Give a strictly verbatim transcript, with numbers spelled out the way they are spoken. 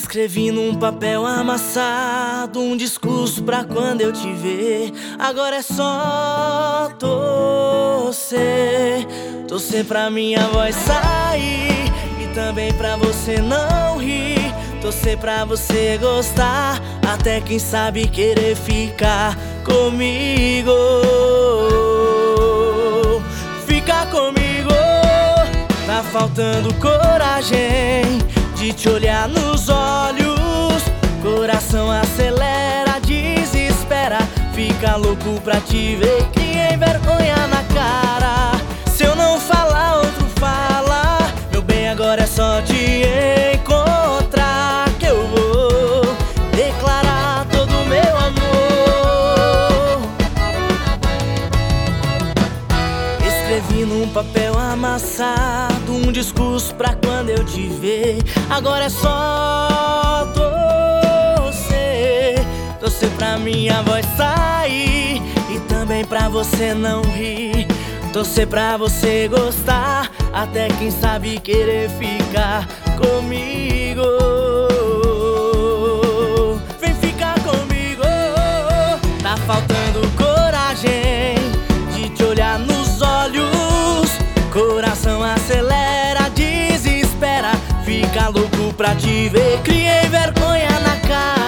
Escrevi num papel amassado um discurso pra quando eu te ver. Agora é só torcer, torcer pra minha voz sair e também pra você não rir, torcer pra você gostar, até quem sabe querer ficar comigo. Fica comigo. Tá faltando coragem de te olhar nos olhos, coração acelera, desespera, fica louco pra te ver, cria vergonha na cara. Se eu não falar, outro fala, meu bem, agora é só te encontrar que eu vou declarar todo o meu amor. Escrevi num papel amassado um discurso pra quando eu te ver. Agora é só torcer, torcer pra minha voz sair e também pra você não rir, torcer pra você gostar, até quem sabe querer ficar comigo. Vem ficar comigo. Tá faltando coragem de te olhar nos olhos, coração acelera, desespera, fica louco pra te ver, criei vergonha na cara.